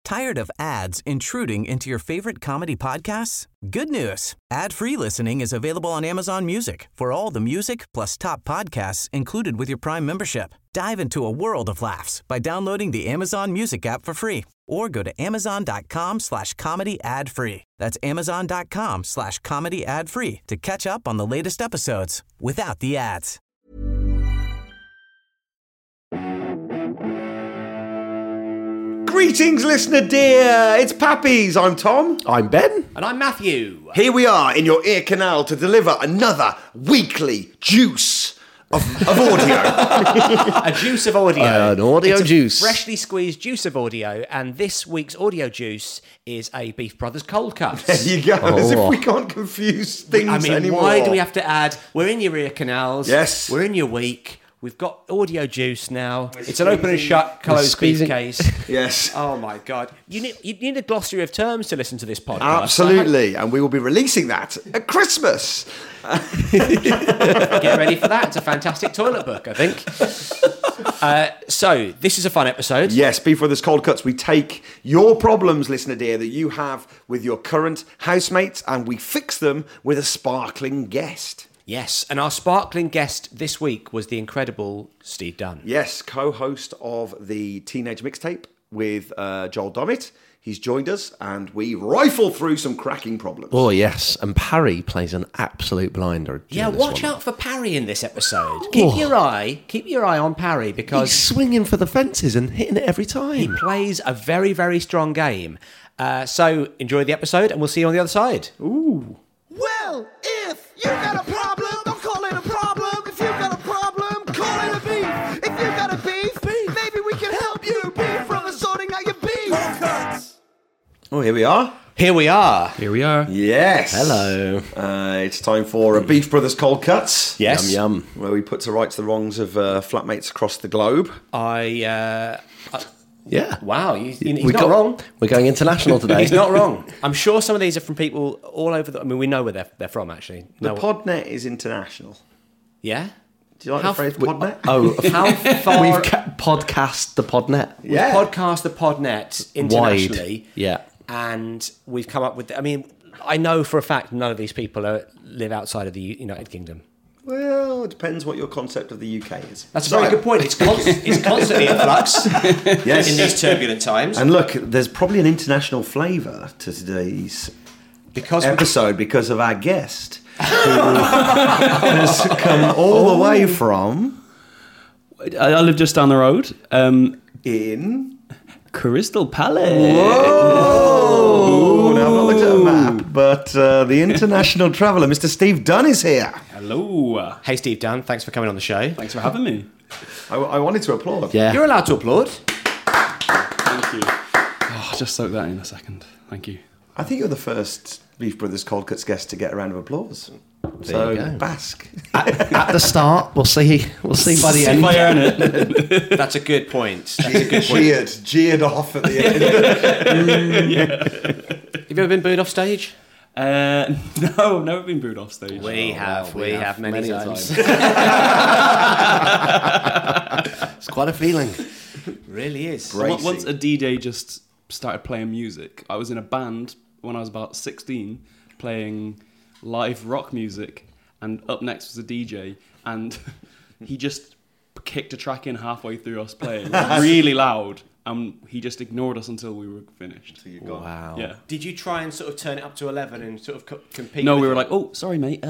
Tired of ads intruding into your favorite comedy podcasts? Good news. Ad-free listening is available on Amazon Music for all the music plus top podcasts included with your Prime membership. Dive into a world of laughs by downloading the Amazon Music app for free or go to amazon.com/comedy ad-free. That's amazon.com/comedy ad-free to catch up on the latest episodes without the ads. Greetings, listener dear. It's Pappies. I'm Tom. I'm Ben. And I'm Matthew. Here we are in your ear canal to deliver another weekly juice of audio. A juice of audio. An audio it's a juice. Freshly squeezed juice of audio. And this week's audio juice is a Beef Brothers cold cut. There you go. As if we can't confuse things anymore. Why do we have to add, we're in your ear canals. Yes. We're in your week. We've got audio juice now. It's an open and shut closed case. Yes. Oh my God. You need a glossary of terms to listen to this podcast. Absolutely. And we will be releasing that at Christmas. Get ready for that. It's a fantastic toilet book, I think. So, this is a fun episode. Yes, Beef Brothers Cold Cuts. We take your problems, listener dear, that you have with your current housemates, and we fix them with a sparkling guest. Yes, and our sparkling guest this week was the incredible Steve Dunn. Yes, co-host of the Teenage Mixtape with Joel Dommett. He's joined us, and we rifle through some cracking problems. Oh, yes. And Parry plays an absolute blinder. Yeah, watch out for Parry in this episode. Keep your eye on Parry because he's swinging for the fences and hitting it every time. He plays a very, very strong game. So enjoy the episode, and we'll see you on the other side. Ooh. Well, if you got a problem, don't call it a problem. If you got a problem, call it a beef. If you got a beef, maybe we can help you. Beef Brothers sorting out your beef. Oh, here we are. Here we are. Yes. Hello. It's time for a Beef Brothers Cold Cuts. Yes. Yum, yum. Where we put to rights the wrongs of flatmates across the globe. Yeah. Wow, he's not wrong. We're going international today. He's not wrong. I'm sure some of these are from people all over I mean, we know where they're from, actually. The Podnet is international. Yeah? Do you like the phrase Podnet? Oh, How far... we've podcast the Podnet. Yeah. We've podcast the Podnet internationally. Wide. Yeah. And we've come up with... I mean, I know for a fact none of these people live outside of the United Kingdom. Well, it depends what your concept of the UK is. That's a very good point. It's constantly in flux Yes. in these turbulent times. And look, there's probably an international flavour to today's episode because of our guest, who has come all the way from... I live just down the road. In... Crystal Palace. Whoa! Now, I've not looked at a map, but the international traveller, Mr. Steve Dunn, is here. Hello. Hey, Steve Dunn, thanks for coming on the show. Thanks for having me. I wanted to applaud. Yeah. You're allowed to applaud. Thank you. Oh, just soak that in a second. Thank you. I think you're the first Beef Brothers Cold Cuts guest to get a round of applause. There you go. Bask. At the start, we'll see by the end. If I earn it. That's a good point. That's a good point. Jeered off at the end. Have you ever been booed off stage? No, I've never been booed off stage. We have many times. It's quite a feeling. Really is. Bracing. Once a DJ just started playing music, I was in a band when I was about 16 playing live rock music, and up next was a DJ, and he just kicked a track in halfway through us playing really loud, and he just ignored us until we were finished. Wow. Yeah. Did you try and sort of turn it up to 11 and sort of compete? No, with we were it? like, oh, sorry, mate.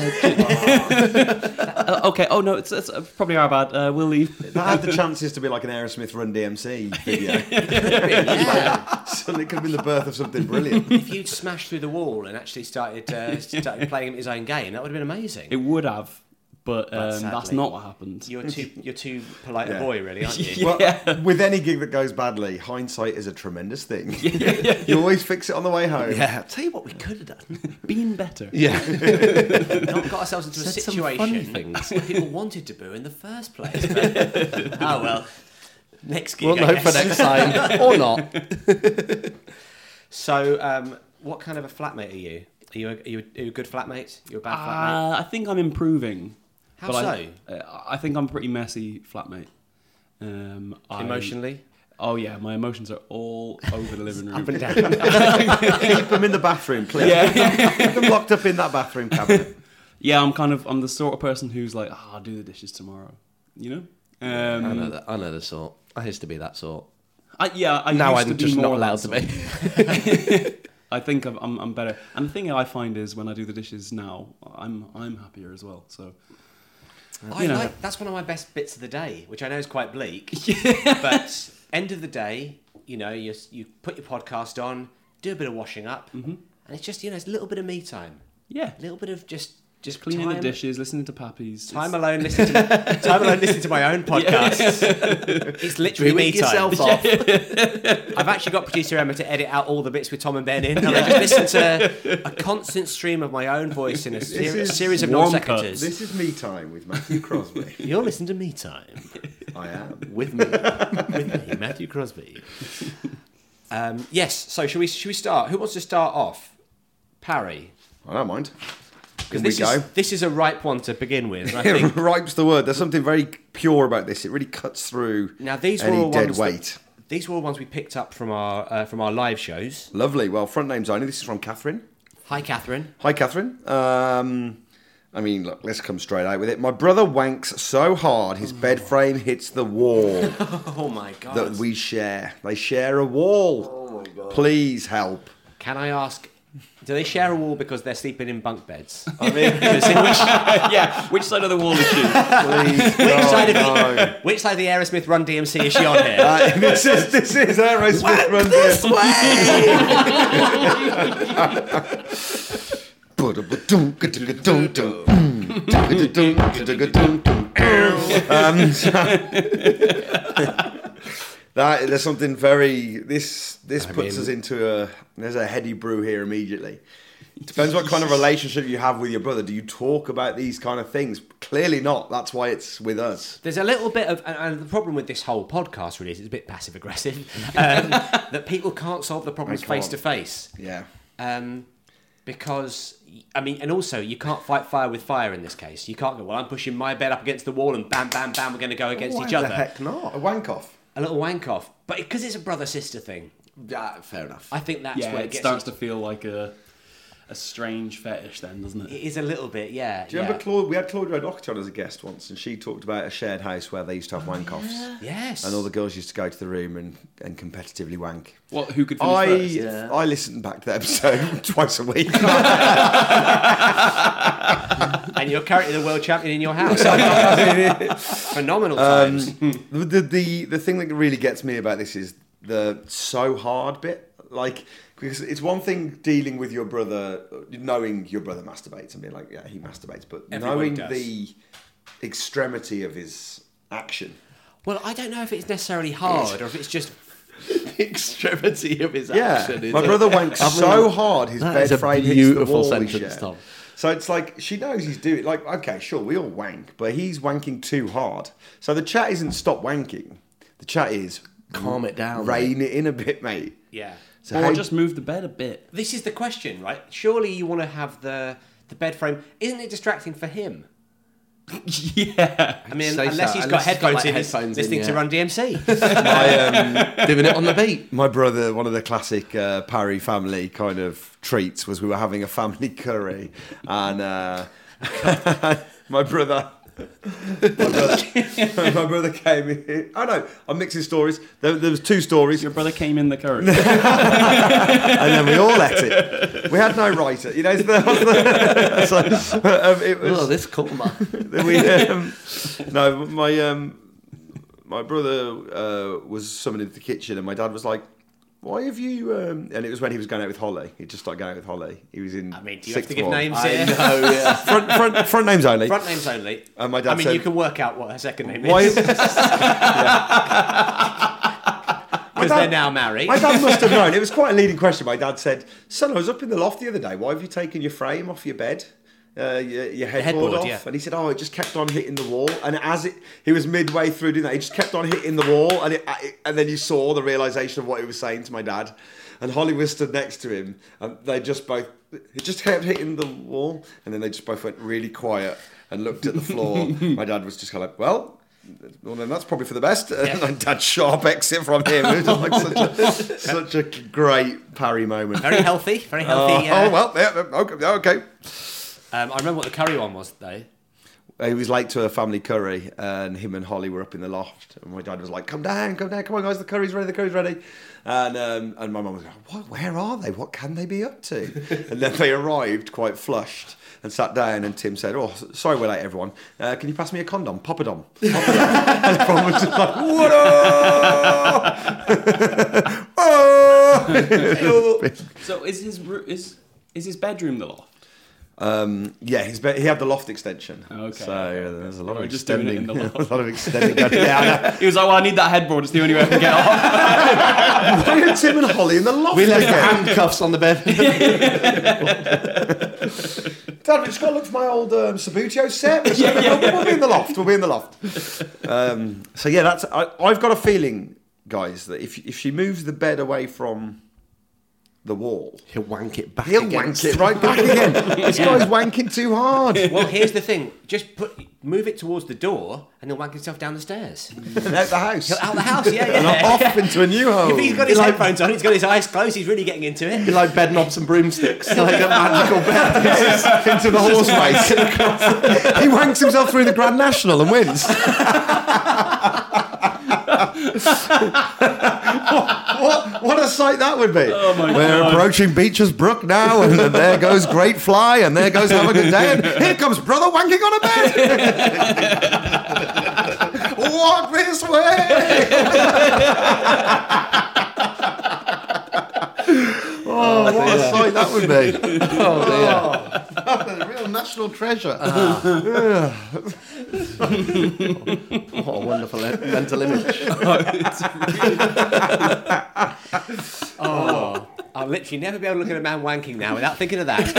Okay. Oh no, it's probably our bad. We'll leave. That had the chances to be like an Aerosmith Run DMC video. Yeah. Suddenly it could have been the birth of something brilliant. If you'd smashed through the wall and actually started playing his own game, that would have been amazing. It would have, but that's sadly, not what happened. You're too polite a boy, really, aren't you? Well, with any gig that goes badly, hindsight is a tremendous thing. You always fix it on the way home. Yeah, I'll tell you what we could have done. Been better. Yeah. Not got ourselves into Said a some funny situation things. where people wanted to boo in the first place. But, oh well, next gig. We'll I know guess. for next time, or not. So, what kind of a flatmate are you? Are you a good flatmate? You're a bad flatmate? I think I'm improving. How so? I think I'm a pretty messy flatmate. Emotionally? Oh yeah, my emotions are all over the living room. Up and down. Keep them in the bathroom, please. Keep them locked up in that bathroom cabinet. Yeah, I'm the sort of person who's like, I'll do the dishes tomorrow. You know? I know that. I know the sort. I used to be that sort. I Now used I'm to just be not more allowed to that be. I think I'm better. And the thing I find is when I do the dishes now, I'm happier as well. So That's one of my best bits of the day, which I know is quite bleak. But end of the day, you put your podcast on, do a bit of washing up, and it's just it's a little bit of me time. Yeah. A little bit of just cleaning time, the dishes, listening to Pappies. Time alone listening to my own podcasts. It's literally me time. yourself off. I've actually got producer Emma to edit out all the bits with Tom and Ben in, and I just listen to a constant stream of my own voice in a series of non sequiturs. This is me time with Matthew Crosby. You're listening to me time I am. with me, Matthew Crosby. Yes. So should we start? Who wants to start off? Parry. I don't mind. Here Because we go. this is a ripe one to begin with. I think. Ripe's the word. There's something very pure about this. It really cuts through Now these were any all dead ones weight. These were all ones we picked up from our live shows. Lovely. Well, front names only. This is from Catherine. Hi, Catherine. Hi, Catherine. I mean, look, let's come straight out with it. My brother wanks so hard his bed frame hits the wall Oh my God. that we share. They share a wall. Oh my God. Please help. Can I ask? Do they share a wall because they're sleeping in bunk beds? I mean, Which side of the wall is she? please. Which side of the Aerosmith Run DMC is she on here? This is Aerosmith Run This There's something very this puts us into there's a heady brew here immediately. It depends what kind of relationship you have with your brother. Do you talk about these kind of things? Clearly not. That's why it's with us. There's a little bit of, and the problem with this whole podcast really is it's a bit passive aggressive, that people can't solve the problems face to face. Yeah. Because, I mean, and also you can't fight fire with fire in this case. You can't go, well, I'm pushing my bed up against the wall and bam, bam, bam, we're going to go against each other. the heck not? A wank off. A little wank off. But because it's a brother-sister thing, Yeah, fair enough. I think that's where Yeah, it it gets... starts to feel like a strange fetish then, doesn't It it? is a little bit, yeah. Do you remember Claude? We had Claudia O'Doherty on as a guest once, and she talked about a shared house where they used to have wank offs. Yes. And all the girls used to go to the room and competitively wank. What? Who could finish first? I listened back to the episode twice a week. And you're currently the world champion in your house. Phenomenal times. The thing that really gets me about this is the so hard bit. Like, because it's one thing dealing with your brother, knowing your brother masturbates and being like, yeah, he masturbates, but Everybody knowing does. the extremity of his action. Well, I don't know if it's necessarily hard or if it's just... The extremity of his Yeah, action. Is my brother wanks so hard his that bed is a frame hits the beautiful wall we sentence, share. Tom. So it's like, she knows he's doing, like, okay, sure, we all wank, but he's wanking too hard. So the chat isn't stop wanking. The chat is... Calm it down. Rein it in a bit, mate. Yeah. So Or how- just move the bed a bit. This is the question, right? Surely you want to have the bed frame. Isn't it distracting for him? Yeah. I mean, Say unless so. he's Unless got he's got, headphones like, in, headphones listening in, to yeah. Run DMC. Doing it on the beat. My brother, one of the classic Parry family kind of treats was we were having a family curry, and my brother came in. Oh no, I'm mixing stories. There was two stories, Your brother came in the curry. and then we all ate it. We had no writer, you know. It was. Oh, this coma. My brother was summoned into the kitchen, and my dad was like, "Why have you?" And it was when he was going out with Holly. He just started going out with Holly. He was in. I mean, do you have sixth to give form. names I here? know, yeah. Front names only. Front names only. And my dad I mean, said, you can work out what her second name Why? is. Because they're now married. My dad must have known. It was quite a leading question. My dad said, "Son, I was up in the loft the other day. Why have you taken your frame off your bed? Your headboard off?" yeah. And he said, "Oh, it just kept on hitting the wall." And he was midway through doing that, he just kept on hitting the wall. And then you saw the realization of what he was saying to my dad. And Holly was stood next to him, and it just kept hitting the wall. And then they just both went really quiet and looked at the floor. My dad was just kind of like, "Well, well, then that's probably for the best. And Dad's sharp exit from him. It was like such a great parry moment. Very healthy, very healthy. Okay. I remember what the curry one was, though. He was late to a family curry, and him and Holly were up in the loft. And my dad was like, "Come down, come on, guys, the curry's ready." And my mum was like, "What? Where are they? What can they be up to?" And then they arrived quite flushed and sat down. And Tim said, "Oh, sorry, we're late, everyone. Can you pass me a condom? Pop-a-dom." And everyone was just like, "Whoa!" So is his bedroom the loft? Yeah, he had the loft extension. Okay. So there's a lot of just doing it extending. in the loft. A lot of extending. Yeah, I know. He was like, "Well, I need that headboard. It's the only way I can get off." Why are Tim and Holly in the loft? We left the again? handcuffs on the bed. Dad, we just got to look for my old Sabutio set. We'll be in the loft. We'll be in the loft. So yeah, that's. I've got a feeling, guys, that if she moves the bed away from the wall, He'll wank it back. he'll against. wank it right back again. This guy's wanking too hard. Well, here's the thing: just move it towards the door, and he'll wank himself down the stairs. And out the house. Out the house, yeah. And off into a new home. If he's got his headphones on, he's got his eyes closed, he's really getting into it. Be like bed knobs and broomsticks. Like a magical bed. into the horse race. He wanks himself through the Grand National and wins. What a sight that would be. Oh my We're God. approaching Beecher's Brook now, and there goes Great Fly, and there goes Have a Good Day, and here comes Brother wanking on a bed. Walk this way. Oh, what a sight that would be. Oh, dear. A real national treasure. What a wonderful mental image. I'll literally never be able to look at a man wanking now without thinking of that.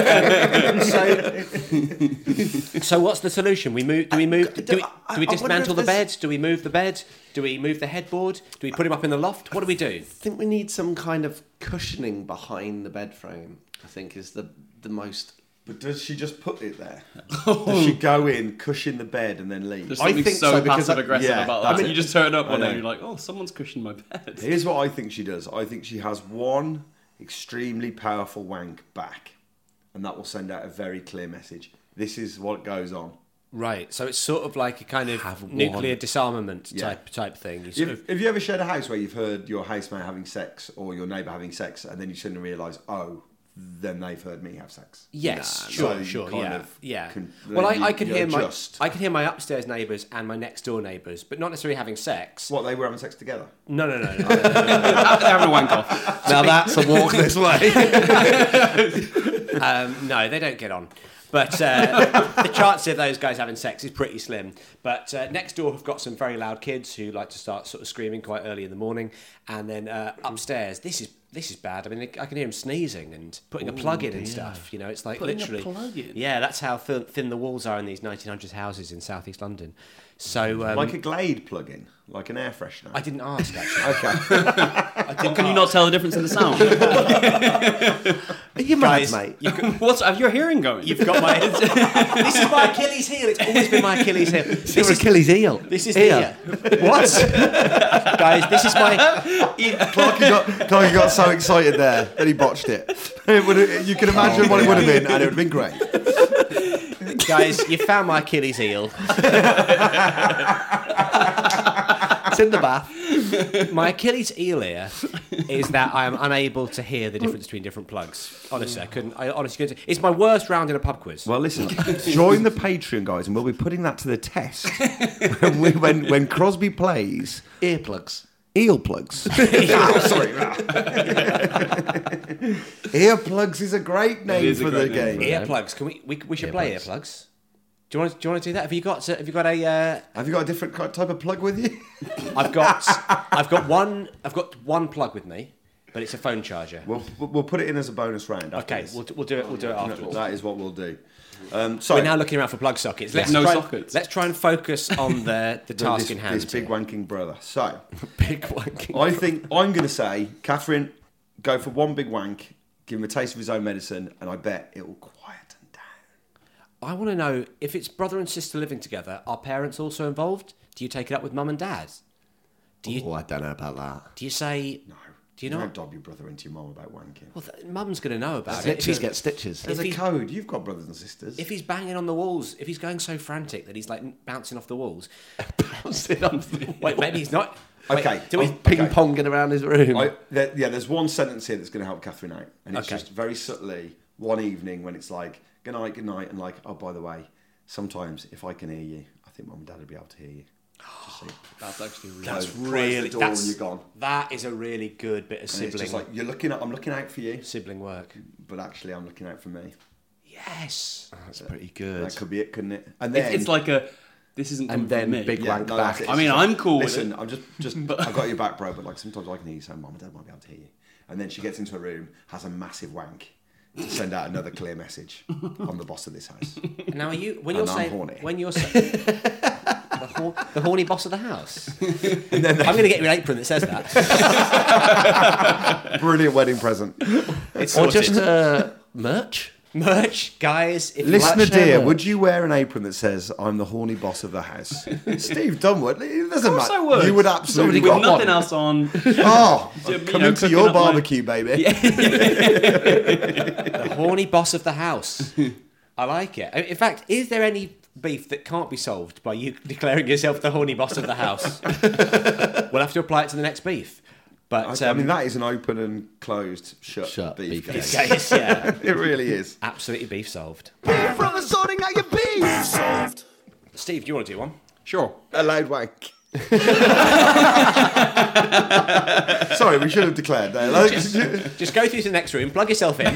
So what's the solution? Do we dismantle the bed? Do we move the bed? Do we move the headboard? Do we put him up in the loft? What do we do? I think we need some kind of cushioning behind the bed frame. I think is the most. But does she just put it there? Does she go in, cushion the bed, and then leave? There's something think so because passive aggressive yeah, about that. I mean, You just turn up one I day know. and you're like, "Oh, someone's cushioned my bed." Here's what I think she does. I think she has one extremely powerful wank back, and that will send out a very clear message. This is what goes on. Right, so it's sort of like a kind of Have nuclear one. disarmament Yeah. type thing. You sort of, Have you ever shared a house where you've heard your housemate having sex or your neighbour having sex, and then you suddenly realise, oh, then they've heard me have sex? yes, So you sure, kind yeah, of yeah. can- Well, you- I can you hear adjust. I can hear my upstairs neighbours and my next door neighbours, but not necessarily having sex. What, they were having sex together? No. They're having a wank off. Now that's a walk this way. No, they don't get on. But the chance of those guys having sex is pretty slim. But next door have got some very loud kids who like to start sort of screaming quite early in the morning. And then upstairs, this is bad. I mean, I can hear them sneezing and putting a plug in and stuff. You know, it's like Putting a literally. plug in? Yeah, that's how thin the walls are in these 1900s houses in southeast London. So Like a Glade plug-in, like an air freshener. I didn't ask actually. Okay. Can you not tell the difference in the sound? Are you mad, Guys, mate? What's have your hearing going? You've got my. This is my Achilles heel. It's always been my Achilles heel. This Your is Achilles heel. This is Ear. what? Guys, this is my. Clarky got so excited there that he botched it. You can imagine what it would have been, and it would have been great. Guys, you found my Achilles heel. It's in the bath. My Achilles heel here is that I am unable to hear the difference between different plugs. Honestly, I honestly couldn't. It's my worst round in a pub quiz. Well, listen, join the Patreon, guys, and we'll be putting that to the test when Crosby plays Earplugs. eel plugs. Sorry. Earplugs is a great name is a for the great name game. for Earplugs. Can we should play earplugs? Do you want to do that? Have you got a? Have you got a different type of plug with you? I've got one plug with me, but it's a phone charger. We'll put it in as a bonus round. after Okay, this. we'll do it. We'll do it afterwards. That is what we'll do. We're Sorry. now looking around for plug sockets. Let's No try, sockets. Let's try and focus on the task in hand. This big here. wanking brother. So, big wanking. I think I'm going to say, Catherine, go for one big wank, give him a taste of his own medicine, and I bet it will quieten down. I want to know if it's brother and sister living together. Are parents also involved? Do you take it up with mum and dad? Oh, I don't know about that. Do you say... No. Do you don't not? dob your brother into your mum about wanking. Well, mum's going to know about Stitches it. get stitches. There's if a he- code. You've got brothers and sisters. If he's banging on the walls, if he's going so frantic that he's like bouncing off the walls... Wait, maybe he's not... Okay. Do we... Ping-ponging around his room. There's one sentence here that's going to help Catherine out. And it's Okay. just very subtly, one evening when it's like, good night, and like, oh, by the way, sometimes if I can hear you, I think mum and dad would be able to hear you. Just so That's actually really That's close really... the door that's, when you're gone. That is a really good bit of And sibling, it's just like, I'm looking out for you, sibling work. but actually I'm looking out for me. Yes. That's pretty good. That could be it, couldn't it? And then... It's like a, this isn't coming And then from me. big Yeah, wank no, back. that's it. I mean, I'm cool Listen, with it. I'm just I've got your back, bro, but like sometimes I can hear you saying, mum and dad might be able to hear you. And then she gets into her room, has a massive wank to send out another clear message. I'm the boss of this house. Now, are you... When And you're I'm saying... horny. When you're saying... the horny boss of the house. I'm going to get you an apron that says that. Brilliant wedding present. It's Or sorted. just merch. Merch, guys. If Listener like share dear, merch. would you wear an apron that says, I'm the horny boss of the house? Steve Dunwood, it doesn't course matter. I would. You would absolutely With got nothing one. else on. Oh, You I'm know, coming to cooking your up my- barbecue, baby. the horny boss of the house. I like it. In fact, is there any beef that can't be solved by you declaring yourself the horny boss of the house? We'll have to apply it to the next beef. But I mean, that is an open and closed shut beef beef case. case, yeah, It really is. absolutely beef solved. Beef from the sorting out your beef. Solved. Steve, do you want to do one? Sure. A loud wank. Sorry, we should have declared that. Like, Just go through to the next room, plug yourself in.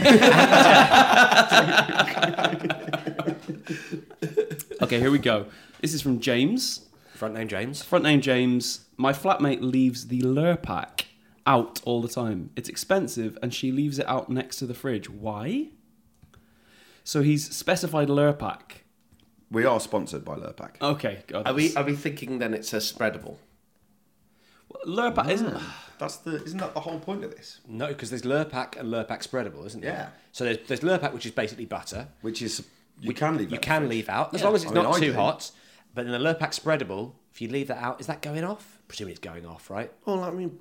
Okay, here we go. This is from James. Front name James. Front name James. My flatmate leaves the Lurpak out all the time. It's expensive and she leaves it out next to the fridge. Why? So he's specified Lurpak. we are sponsored by Lurpak. Okay. God, Are we thinking then it's a spreadable? Lurpak isn't... Isn't that the whole point of this? No, because there's Lurpak and Lurpak spreadable, isn't there? Yeah. So there's Lurpak, which is basically butter. Which is you can leave. You that can in the leave fridge. out, as Yeah. long as it's I mean, not I too do. hot. But then the Lurpak spreadable, if you leave that out, is that going off? Presumably it's going off, right? Well, I mean,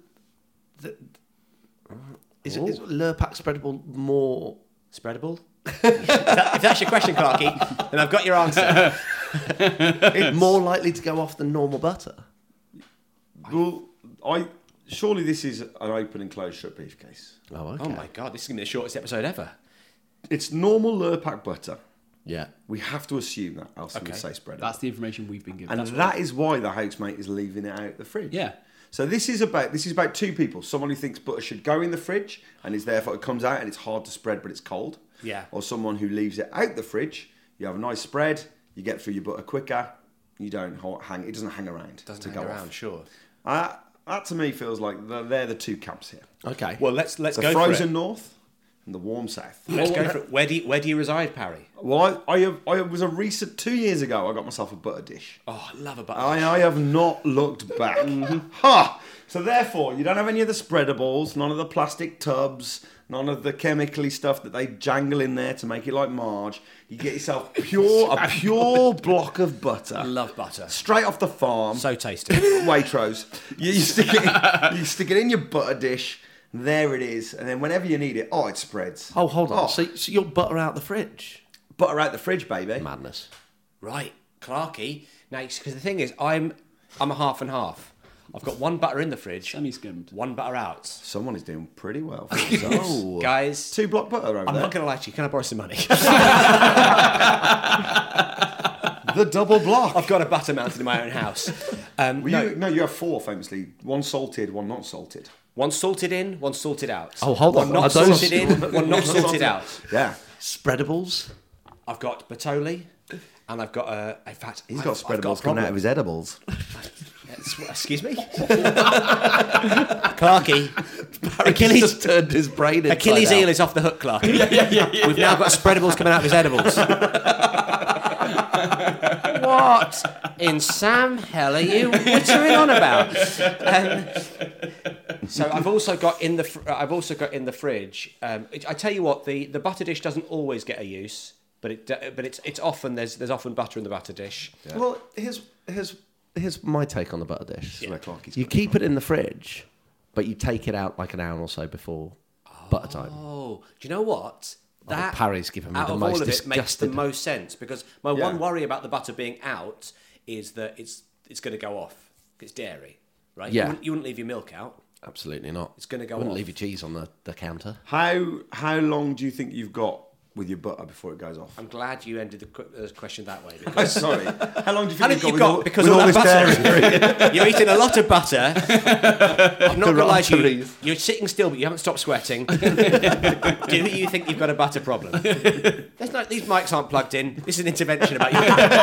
is Lurpak spreadable more? Spreadable? if that's your question, Clarky, then I've got your answer. More likely to go off than normal butter? Well, surely this is an open and closed shut beef case. Oh, okay. Oh my God, this is going to be the shortest episode ever. It's normal Lurpak butter. Yeah. We have to assume that, else we Okay. would say spread. That's the information we've been given. And that is why the housemate is leaving it out the fridge. Yeah. So this is about two people. Someone who thinks butter should go in the fridge and is therefore it comes out and it's hard to spread but it's cold. Yeah. Or someone who leaves it out the fridge. You have a nice spread. You get through your butter quicker. You don't hang. It doesn't hang around. Doesn't to hang go around, off. sure. That to me feels like they're the two camps here. Okay. Well, let's The go frozen for it. north and the warm south. Let's go for it. Where do you reside, Parry? Well, I was a recent 2 years ago. I got myself a butter dish. Oh, I love a butter. I have not looked back. Ha! So therefore, you don't have any of the spreadables, none of the plastic tubs, none of the chemically stuff that they jangle in there to make it like Marge. You get yourself a pure block of butter. I love butter. Straight off the farm. So tasty. Waitrose. You stick it in your butter dish. There it is. And then whenever you need it, it spreads. Oh, hold on. So you're butter out the fridge? Butter out the fridge, baby. Madness. Right, Clarky. Now, because the thing is, I'm a half and half. I've got one butter in the fridge, Semi-skimmed. one butter out. Someone is doing pretty well for themselves. Guys, 2 block butter over I'm there. not going to lie to you. Can I borrow some money? The double block. I've got a butter mounted in my own house. You have 4 famously. 1 salted, 1 not salted. One salted in, one salted out. Oh, hold one on. not Are those- salted in, one not salted out. Yeah. Spreadables? I've got Bertoli, and I've got in fact, He's I've got spreadables a coming out problem. of his edibles. Excuse me, Clarky. Achilles just turned his brain inside Achilles out. heel is off the hook, Clarky. We've now got spreadables coming out of his edibles. What in Sam hell are you wittering on about? So I've also got in the fridge. I tell you what, the butter dish doesn't always get a use, but it's often there's often butter in the butter dish. Well, here's here's my take on the butter dish. Where Clarky's You coming keep it in the fridge, but you take it out like an hour or so before butter time. Oh, do you know what? That Parry's given me out the of most all of it makes the disgusted- most sense because my Yeah. one worry about the butter being out is that it's going to go off. It's dairy, right? Yeah. You wouldn't leave your milk out. Absolutely not. It's gonna go Wouldn't off. leave your cheese on the counter. How long do you think you've got with your butter before it goes off? I'm glad you ended the question that way. I'm Because sorry. How long do you how think did you've you got, got with because all of this that dairy? butter? You're eating a lot of butter. I'm not going to lie to you. arteries. You're sitting still, but you haven't stopped sweating. Do you think you've got a butter problem? These mics aren't plugged in. This is an intervention about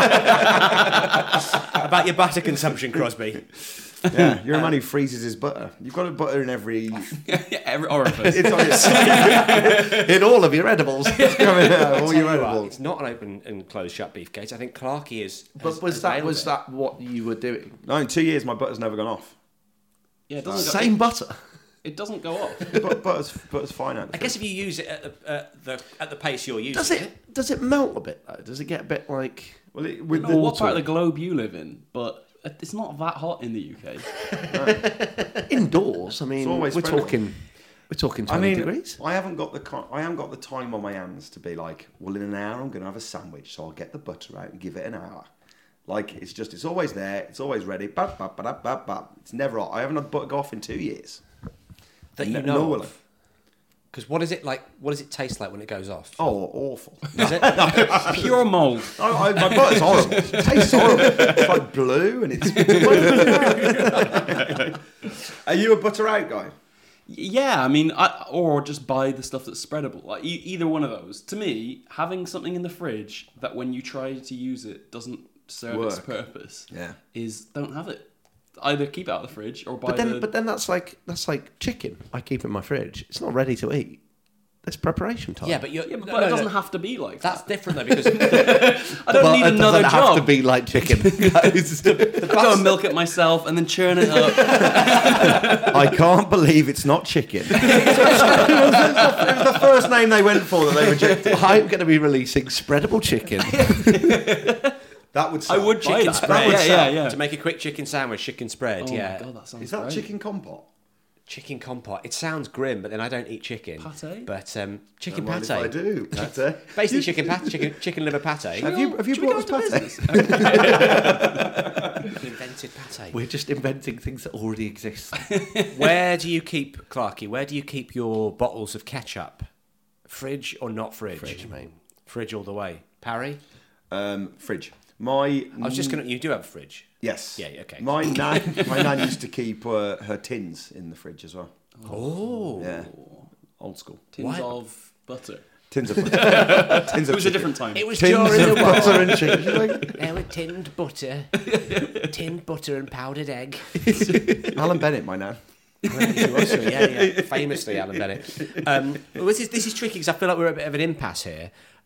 about your butter consumption, Crosby. Yeah, you're a man who freezes his butter. You've got a butter in every... Every orifice. It's on In all of your edibles. it's coming out, all Tell your you what, edibles. it's not an open and closed shut beef case. I think Clarky is. But was that what you were doing? No, in 2 years, my butter's never gone off. Yeah, it doesn't Same butter. It doesn't go off. Butter's fine out. I guess if you use it at the pace you're using Does it melt a bit though? Does it get a bit like Well, I don't know what part of the globe you live in, but it's not that hot in the UK. indoors? I mean, always we're spreadable. talking 20 degrees. I haven't got the time on my hands to be like, well, in an hour I'm going to have a sandwich, so I'll get the butter out and give it an hour. Like it's always there, it's always ready. Bap, bap, bap, bap, bap. It's never hot. I haven't had butter go off in 2 years. that you No know will. of. Because what is it like? What does it taste like when it goes off? Oh, awful. Is it? Pure mold. My butter's horrible. It tastes horrible. It's like blue and it's... Are you a butter out guy? Yeah, I mean, or just buy the stuff that's spreadable. Like either one of those. To me, having something in the fridge that when you try to use it doesn't serve its Work. purpose. Yeah. Is don't have it. Either keep it out of the fridge or buy But then that's like chicken. I keep in my fridge. It's not ready to eat. There's prepreration time. Yeah, but you're. Yeah, but no, it no, doesn't no. have to be like That's that. different though because I don't need it another doesn't job. have to be like chicken. Go and milk it myself and then churn it up. I can't believe it's not chicken. It was the first name they went for that they rejected. I'm going to be releasing spreadable chicken. That would I sell. would buy chicken that. spread. Yeah. to make a quick chicken sandwich, chicken spread. Oh yeah, my god, that sounds Is that great. chicken compote? chicken compote. It sounds grim, but then I don't eat chicken. Pate? But chicken Don't mind if I pate. do. Pate. Basically, chicken liver pate. Have you Should we go brought us into pate? Invented pate. We're just inventing things that already exist. Where do you keep, Clarky? Where do you keep your bottles of ketchup? Fridge or not fridge? Fridge, mate. Fridge all the way. Parry? Fridge. I was just gonna. You do have a fridge. Yes. Yeah, okay. My nan used to keep her tins in the fridge as well. Oh. Yeah. Old school. Tins Why? of butter. Tins of butter. Tins It of was a chicken. different time. It was Tins during the of war. butter and chicken. She's like, There were tinned butter and powdered egg. Alan Bennett, my nan. yeah, famously Alan Bennett. Well, this is tricky because I feel like we're at a bit of an impasse here.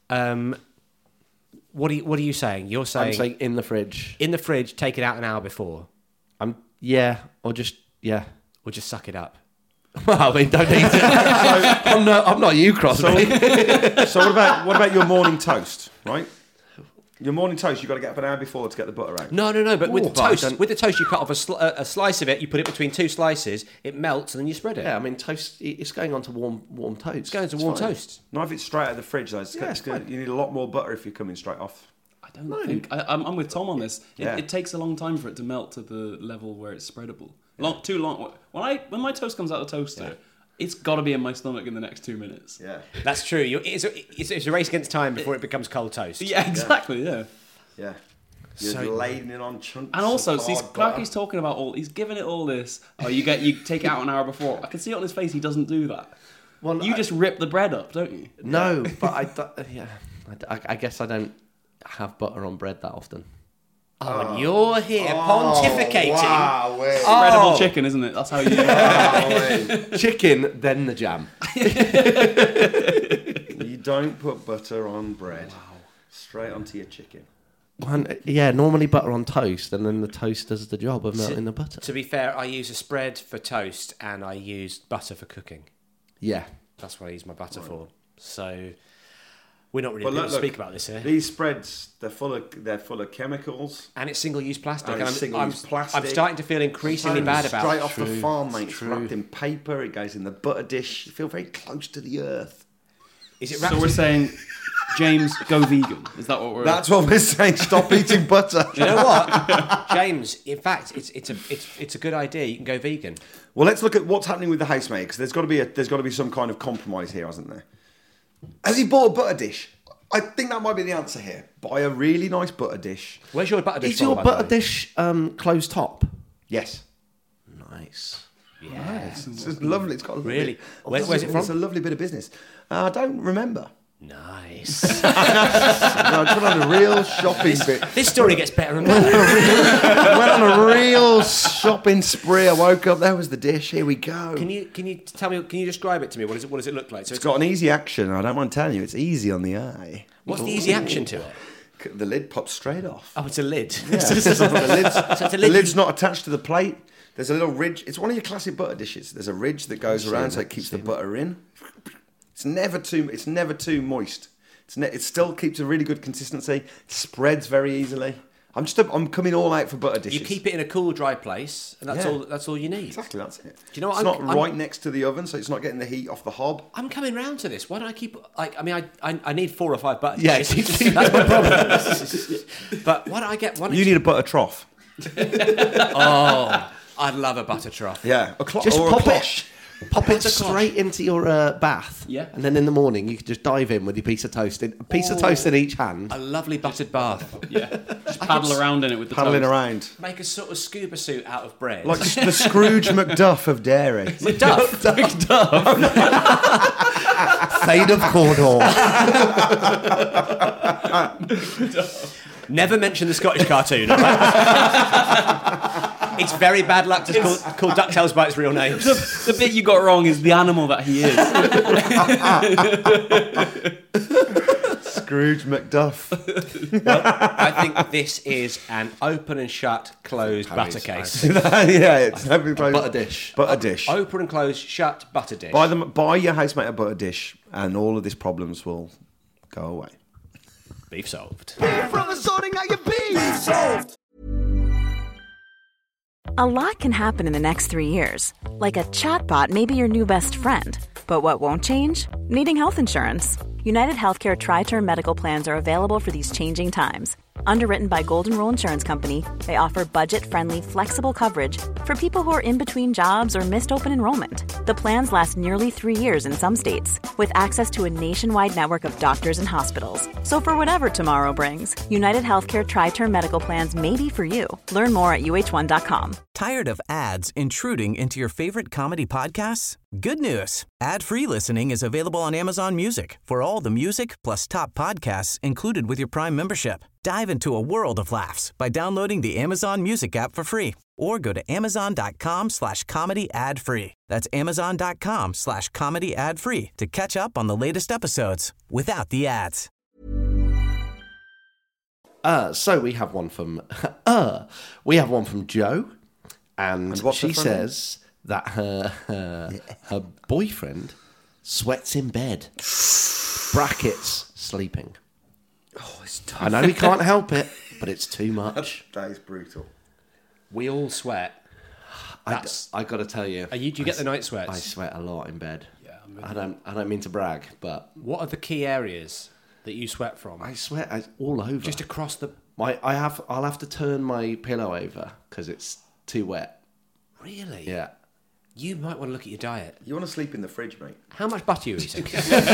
What are you saying? You're I'm saying saying in the fridge. in the fridge, take it out an hour before, Or just suck it up. Well, I mean, don't eat it. I'm not you, Crosby. So what about your morning toast, right? Your morning toast, you've got to get up an hour before to get the butter out. No. But with Ooh, the but I toast, don't- you cut off a slice of it. You put it between two slices. It melts and then you spread it. Yeah, I mean, toast. It's going on to warm toast. It's going to warm toast. Not if it's straight out of the fridge, though. Yeah, it's good. You need a lot more butter if you're coming straight off. I don't think I'm with Tom on this. Yeah. It takes a long time for it to melt to the level where it's spreadable. Too long. When my toast comes out of the toaster, it's got to be in my stomach in the next 2 minutes. Yeah. That's true. It's a race against time before it becomes cold toast. Yeah, exactly. Yeah. Yeah. You're So- lading it on chunks. And also, of see, hard butter. Clarky's talking about he's giving it all this. Oh, you take it out an hour before. I can see it on his face. He doesn't do that. Well, You just rip the bread up, don't you? No, but I guess I don't have butter on bread that often. Oh, and you're here pontificating. Wow, wait. Spreadable chicken, isn't it? That's how you. Wow, wait. Chicken, then the jam. You don't put butter on bread. Wow. Straight onto your chicken. Normally butter on toast, and then the toast does the job of melting the butter. To be fair, I use a spread for toast and I use butter for cooking. Yeah. That's what I use my butter for. So, We're not really going to speak about this here. These spreads, they're full of chemicals. And it's single-use plastic. And it's single-use plastic. I'm starting to feel increasingly bad about it. Straight off the farm, mate. It's wrapped in paper. It goes in the butter dish. You feel very close to the earth. Is it wrapped So we're saying, James, go vegan. Is that what we're... That's what we're saying. Stop eating butter. You know what, James? In fact, it's a good idea. You can go vegan. Well, let's look at what's happening with the housemate, because there's got to be some kind of compromise here, hasn't there? Has he bought a butter dish? I think that might be the answer here. Buy a really nice butter dish. Where's your butter dish? Is your butter dish closed top? Yes. Nice. Yeah. It's just lovely. It's got a lovely, Really? Where's it from? It's a lovely bit of business. I don't remember. Nice. I put on a real shopping bit. This story gets better and better. Went on a real shopping spree. I woke up. There was the dish. Here we go. Can you tell me? Can you describe it to me? What does it look like? So It's got an easy action. I don't mind telling you. It's easy on the eye. what's the easy action to it? The lid pops straight off. Oh, it's a lid. Yeah. The lid. lid's not attached to the plate. There's a little ridge. It's one of your classic butter dishes. There's a ridge that goes around so it keeps the butter in. It's never too moist. It still keeps a really good consistency. Spreads very easily. I'm coming all out for butter dishes. You keep it in a cool, dry place, and that's all you need. Exactly, that's it. Do you know what? It's not right next to the oven, so it's not getting the heat off the hob. I'm coming round to this. Why don't I keep I need 4 or 5 butter Yeah, dishes. That's my problem. But why don't I get one? You need a butter trough. Oh, I'd love a butter trough. Yeah, Just or a pop cloche. it. Pop it straight into your bath. Yeah. And then in the morning, you can just dive in with your piece of toast in each hand. A lovely buttered bath. Yeah. Just paddle around in it with the Paddling toast. around. Make a sort of scuba suit out of bread. Like the Scrooge McDuff of dairy. McDuff. Thane of Cawdor. Never mention the Scottish cartoon. Right? It's very bad luck to call DuckTales by its real name. The bit you got wrong is the animal that he is. Scrooge McDuff. Well, I think this is an open and shut, closed butter case. Yeah, it's Butter dish. Butter dish. Open and closed, shut butter dish. Buy your housemate a butter dish, and all of these problems will go away. Beef solved. Beef from the sorting out your beef. Solved. A lot can happen in the next 3 years. Like a chatbot may be your new best friend. But what won't change? Needing health insurance. United Healthcare Tri-Term Medical Plans are available for these changing times. Underwritten by Golden Rule Insurance Company, they offer budget-friendly, flexible coverage for people who are in between jobs or missed open enrollment. The plans last nearly 3 years in some states, with access to a nationwide network of doctors and hospitals. So for whatever tomorrow brings, United Healthcare Tri-Term Medical Plans may be for you. Learn more at uh1.com. Tired of ads intruding into your favorite comedy podcasts? Good news. Ad-free listening is available on Amazon Music for all the music plus top podcasts included with your Prime membership. Dive into a world of laughs by downloading the Amazon Music app for free or go to amazon.com/comedy ad-free. That's amazon.com/comedy ad-free to catch up on the latest episodes without the ads. So we have one from Joe, and what's she her front name? says that her boyfriend sweats in bed. Brackets sleeping. Oh, it's tough. I know he can't help it, but it's too much. That is brutal. We all sweat. I got to tell you, Do you get the night sweats? I sweat a lot in bed. Yeah, I don't mean to brag, but What are the key areas that you sweat from? I sweat all over. Just across the... I'll have to turn my pillow over because it's too wet. Really? Yeah. You might want to look at your diet. You want to sleep in the fridge, mate? How much butter are you eating?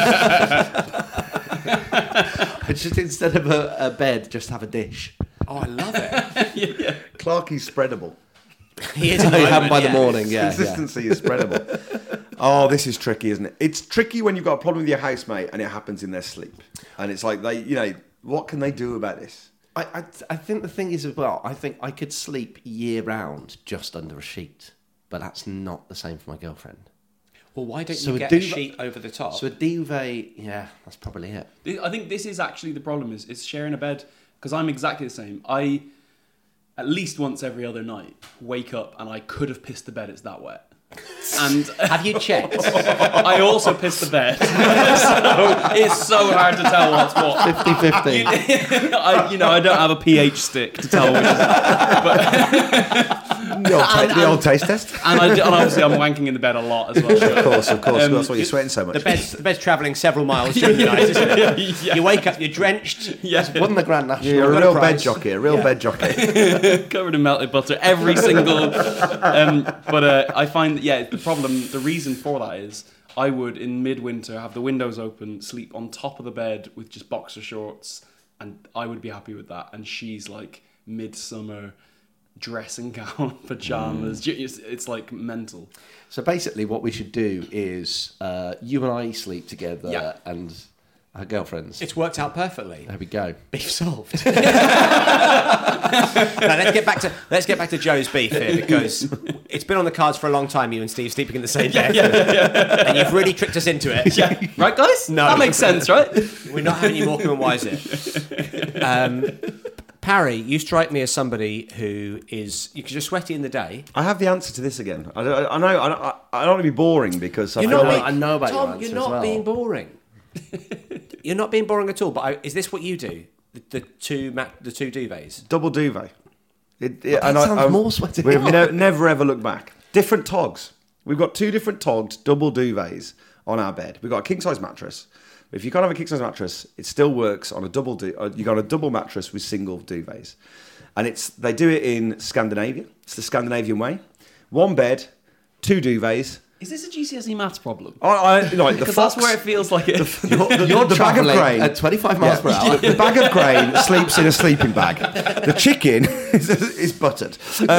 Just instead of a bed, just have a dish. Oh, I love it. Clarky's spreadable. He is I at the have moment, by the yeah. morning, yeah. Consistency is spreadable. Oh, this is tricky, isn't it? It's tricky when you've got a problem with your housemate and it happens in their sleep. And it's like, what can they do about this? I think the thing is as well, I think I could sleep year round just under a sheet, but that's not the same for my girlfriend. Well, why don't So you a get a duvet- sheet over the top? So a duvet, yeah, that's probably it. I think this is actually the problem, is sharing a bed, because I'm exactly the same. I, at least once every other night, wake up and I could have pissed the bed, it's that wet. And Have you checked? I also piss the bed. So it's so hard to tell what's what. 50-50. I don't have a pH stick to tell which. The old taste test. And obviously I'm wanking in the bed a lot as well. Of course. That's why you're sweating so much. The bed's travelling several miles during the night, isn't it? Yeah. You wake up, you're drenched. Yeah. Won the Grand National. You're a Got real prize. bed jockey. Bed jockey. Covered in melted butter, every single. But I find that, the reason for that is I would in midwinter have the windows open, sleep on top of the bed with just boxer shorts, and I would be happy with that. And she's like midsummer dressing gown, pajamas. It's like mental. So basically, what we should do is you and I sleep together, Yeah. and our girlfriends. It's worked out perfectly. There we go. Beef solved. Now, let's get back to Joe's beef here, because it's been on the cards for a long time. You and Steve sleeping in the same bed, and you've really tricked us into it. Yeah. Right, guys? No. That makes sense, right? We're not having you Morecambe and Wise it. Parry, you strike me as somebody who is, because you're sweaty in the day. I have the answer to this again. I know. I don't want to be boring because I You're feel not like I know about your Tom, answer you're as not well. being boring. You're not being boring at all. But is this what you do? The two duvets. double duvet. That sounds more sweaty. We've never ever looked back. Different togs. We've got two different togged double duvets on our bed. We've got a king size mattress. If you can't have a king size mattress, it still works on a double. You got a double mattress with single duvets, and they do it in Scandinavia. It's the Scandinavian way. One bed, two duvets. Is this a GCSE maths problem? Like the Because fox, that's where it feels like it. You're the bag of travelling grain at 25 miles per hour. The bag of grain sleeps in a sleeping bag. The chicken is buttered.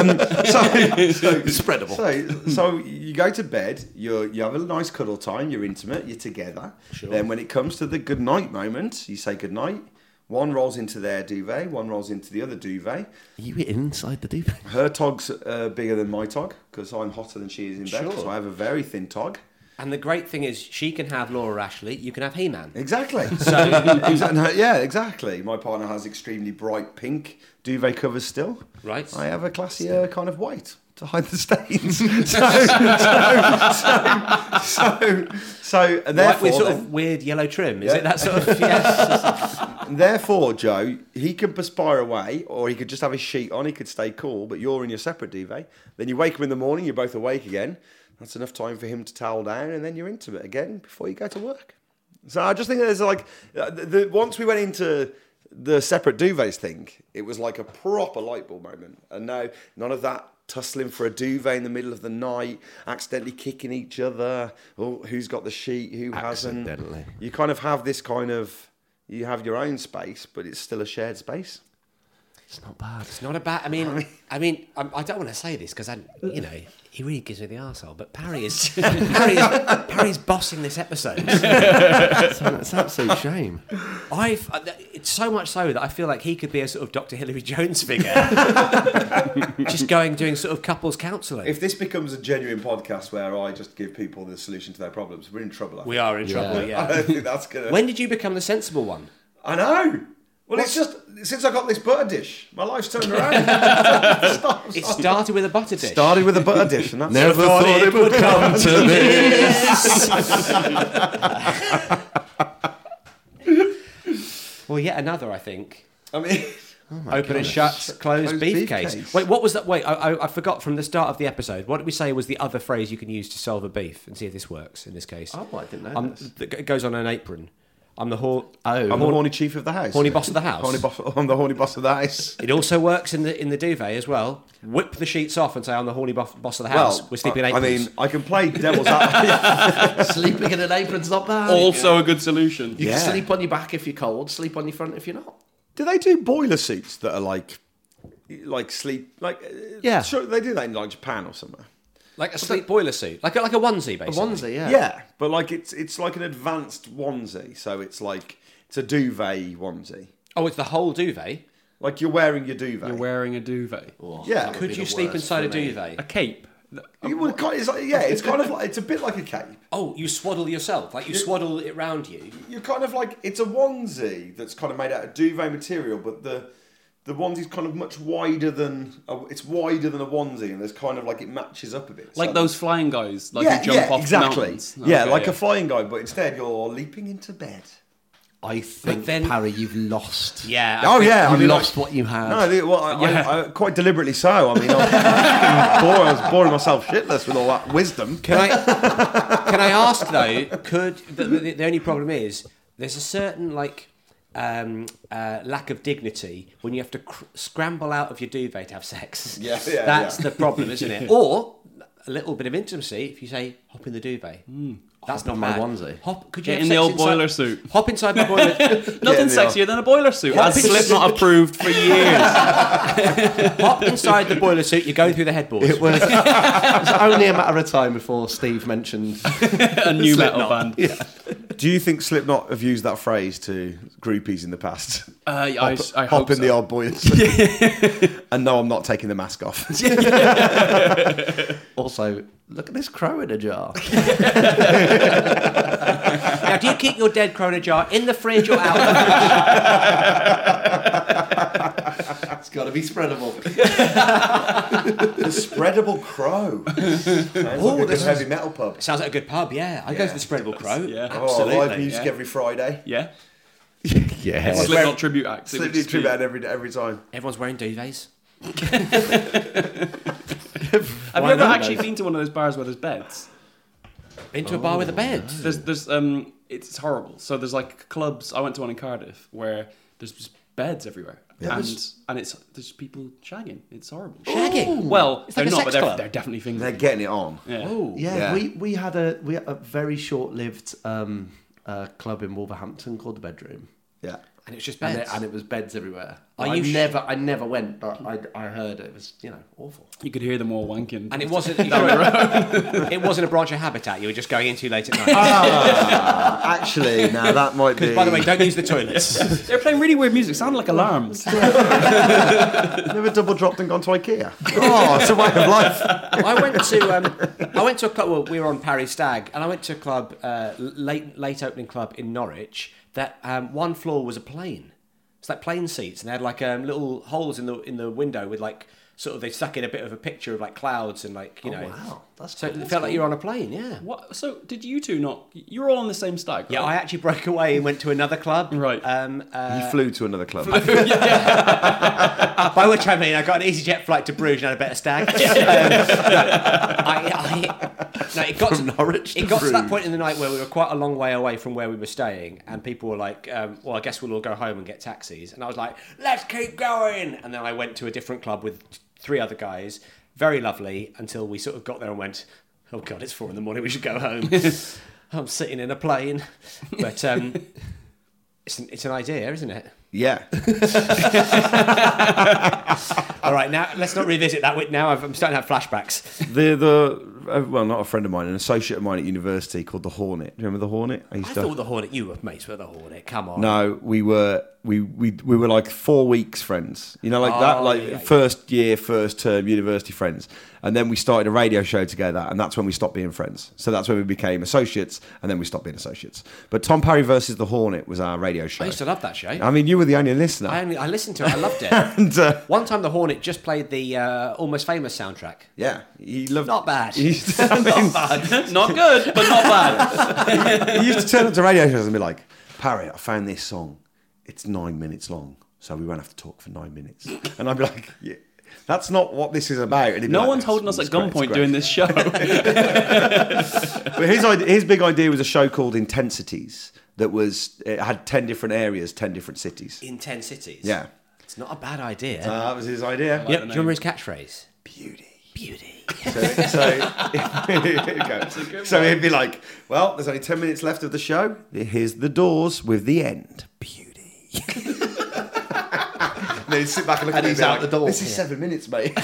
Spreadable. So you go to bed. You have a nice cuddle time. You're intimate. You're together. Sure. Then when it comes to the good night moment, you say good night. One rolls into their duvet. One rolls into the other duvet. Are you inside the duvet? Her tog's bigger than my tog because I'm hotter than she is in bed. Sure. So I have a very thin tog. And the great thing is, she can have Laura Ashley. You can have He-Man. Exactly. Yeah, exactly. My partner has extremely bright pink duvet covers still. Right. I have a classier kind of white to hide the stains. So and White therefore, with sort of weird yellow trim. Is it that sort of? Yes. and therefore, Joe, he can perspire away, or he could just have his sheet on. He could stay cool, but you're in your separate duvet. Then you wake up in the morning. You're both awake again. That's enough time for him to towel down, and then you're intimate again before you go to work. So I just think there's like, once we went into the separate duvets thing, it was like a proper light bulb moment. And now none of that tussling for a duvet in the middle of the night, accidentally kicking each other. Oh, who's got the sheet? Who hasn't? Accidentally. You kind of have this kind of, you have your own space, but it's still a shared space. It's not bad. It's not a bad. I mean, I don't want to say this because he really gives me the arsehole. But Parry's bossing this episode. It's an absolute shame. It's so much so that I feel like he could be a sort of Dr. Hilary Jones figure, just doing sort of couples counselling. If this becomes a genuine podcast where I just give people the solution to their problems, we're in trouble. We are in trouble. I Yeah. don't think that's gonna. When did you become the sensible one? I know. Well, it's just since I got this butter dish, my life's turned around. It started with a butter dish. Started with a butter dish, and that's Never thought it would come to this. Well, yet another, I think. I mean, Open and shut, closed beef case. case. Wait, what was that? Wait, I forgot from the start of the episode. What did we say was the other phrase you can use to solve a beef and see if this works in this case? Oh, I didn't know this. It goes on an apron. I'm the I'm the horny chief of the house. horny boss of the house. I'm the horny boss of the house. It also works in the duvet as well. Whip the sheets off and say, I'm the horny boss of the house. We're sleeping in I aprons. mean, I can play devil's advocate. Sleeping in an apron's not bad. Also a good solution. You Yeah. can sleep on your back if you're cold, sleep on your front if you're not. Do they do boiler suits that are like sleep Yeah. Sure, they do that in like Japan or somewhere. like a sleep boiler suit. Like a onesie, basically. A onesie, yeah. Yeah, but like it's like an advanced onesie, so it's a duvet onesie. Oh, it's the whole duvet? Like you're wearing your duvet. You're wearing a duvet. Yeah. Could you sleep inside a duvet? A cape. It's kind of like, it's a bit like a cape. Oh, you swaddle yourself. Like you swaddle it round you. You're kind of like, it's a onesie that's kind of made out of duvet material, but the onesie's kind of much wider than it's wider than a onesie, and there's kind of like it matches up a bit. Like So- those flying guys, like who jump off exactly. mountains. Yeah, Okay, like a flying guy, but instead you're leaping into bed. I think, then- Parry, you've lost. Yeah. Oh yeah, You lost what you had. No, well, I quite deliberately so. I mean, I was boring myself shitless with all that wisdom. Can I ask though? Could the only problem is there's a certain lack of dignity when you have to scramble out of your duvet to have sex. Yeah, That's the problem, isn't it? Or a little bit of intimacy if you say hop in the duvet. That's not in my bad. onesie. Could you Get have in the sex old inside- boiler suit. Hop inside my boiler. Nothing the sexier than a boiler suit. As in- Slipknot approved for years. Hop inside the boiler suit. You're going through the headboard. It was only a matter of time before Steve mentioned A new metal band. Do you think Slipknot have used that phrase to groupies in the past? I Hop hope in so. the old boiler. And no, I'm not taking the mask off. also, look at this crow in a jar. Now, do you keep your dead crow in a jar in the fridge or out? It's got to be spreadable. The spreadable crow. Sounds like a good heavy metal pub. Sounds like a good pub. Yeah, I go to the Spreadable Crow. Yeah. Absolutely. Live music every Friday. Yeah. Yeah. Slipknot tribute acts. It would Slipknot just be- tribute every time. Everyone's wearing duvets. Have you ever actually been to one of those bars where there's beds? Into a bar with a bed. There's it's horrible. So there's like clubs. I went to one in Cardiff where there's just beds everywhere, and there's people shagging. It's horrible. Shagging? Well, It's they're like a not, sex but they're, club. they're definitely They're fingering. getting it on. Yeah. Yeah, Yeah. we had a very short-lived club in Wolverhampton called the Bedroom, Yeah. And it was just and beds. it was beds everywhere. Are I you never went, but I heard it was awful. You could hear them all wanking. And it wasn't. It wasn't a branch of Habitat. You were just going into late at night. Actually, now that might be. By the way, don't use the toilets. They're playing really weird music. Sounded like alarms. Never double dropped and gone to IKEA. Oh, it's a way of life. I went to a club. Well, we were on Parry Stag, and I went to a club, late opening club in Norwich. That one floor was a plane. It's like plane seats, and they had like little holes in the window with like sort of they stuck in a bit of a picture of like clouds and like Wow, that's so cool. it felt like you're on a plane. Yeah. What? So did you two not? You were all on the same stag. Yeah, I right? actually broke away and went to another club. Right. You flew to another club. By which I mean I got an EasyJet flight to Bruges and had a better stag. It got From Norwich to It got to that Bruges. point in the night where we were quite a long way away from where we were staying, and people were like, "Well, I guess we'll all go home and get taxis." And I was like, "Let's keep going." And then I went to a different club with 3 other guys, very lovely, until we sort of got there and went, "Oh God, it's 4 a.m. We should go home." I'm sitting in a plane, but it's an idea, isn't it? Yeah. All right, now let's not revisit that. Now I'm starting to have flashbacks. Well, not a friend of mine, an associate of mine at university called the Hornet. Do you remember the Hornet? I thought the Hornet. You were mates with the Hornet. Come on. No, we were like 4 weeks friends. You know, like that, like yeah. first year, first term university friends. And then we started a radio show together, and that's when we stopped being friends. So that's when we became associates, and then we stopped being associates. But Tom Parry versus the Hornet was our radio show. I used to love that show. I mean, you were the only listener. I listened to it. I loved it. And One time, the Hornet just played the Almost Famous soundtrack. yeah, he loved. Not bad. He used to, Not good, but not bad. he used to turn up to radio shows and be like, "Parry, I found this song. It's 9 minutes long, so we won't have to talk for 9 minutes." And I'd be like, "Yeah, that's not what this is about." And he'd be No like, one's holding us at "It's great, it's gunpoint great." doing this show. But his big idea was a show called Intensities that it had 10 different areas, 10 different cities. In 10 cities. Yeah. It's not a bad idea. That was his idea. Yep. Do you remember his catchphrase? Beauty. Beauty. So he'd be like, "Well, there's only 10 minutes left of the show. Here's the doors with the end. Beauty." And then he'd sit back and look And at me he's and be out like, the door. "This is 7 minutes, mate."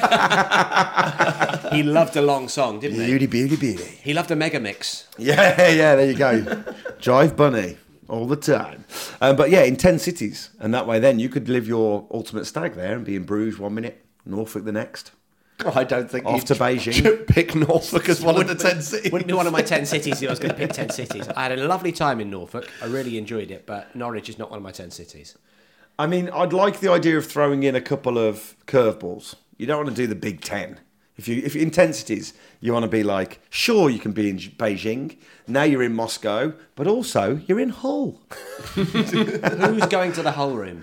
He loved a long song, didn't he? Beauty, beauty, beauty. He loved a mega mix. Yeah, there you go. Jive Bunny all the time. But yeah, in 10 cities. And that way then you could live your ultimate stag there and be in Bruges 1 minute, Norfolk the next. I don't think Off you'd to Beijing. pick Norfolk as one of the 10 cities. Wouldn't be one of my 10 cities if I was going to pick 10 cities. I had a lovely time in Norfolk. I really enjoyed it, but Norwich is not one of my 10 cities. I mean, I'd like the idea of throwing in a couple of curveballs. You don't want to do the Big Ten. If your intensities, you want to be like, sure, you can be in Beijing. Now you're in Moscow, but also you're in Hull. Who's going to the Hull room?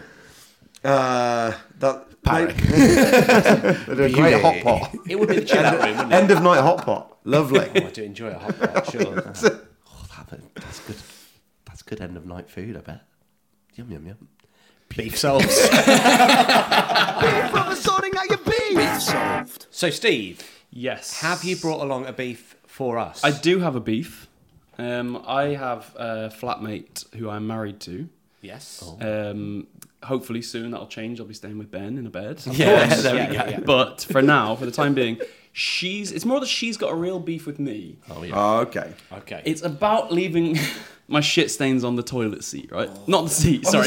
Parry. They're a great hot pot. It would be the chill out room, wouldn't it? End of night hot pot. Lovely. Oh, I do enjoy a hot pot, sure. That's good. That's good end of night food, I bet. Yum, yum, yum. Beef solved. Beef from the sorting out your beef. Beef solved. So, Steve, Yes. have you brought along a beef for us? I do have a beef. I have a flatmate who I'm married to. Yes. Hopefully soon that'll change. I'll be staying with Ben in a bed. Yeah, there we go. Yeah. But for now, for the time being, it's more that she's got a real beef with me. Oh, yeah. Oh, okay. Okay. It's about leaving my shit stains on the toilet seat, right? Not the seat, sorry.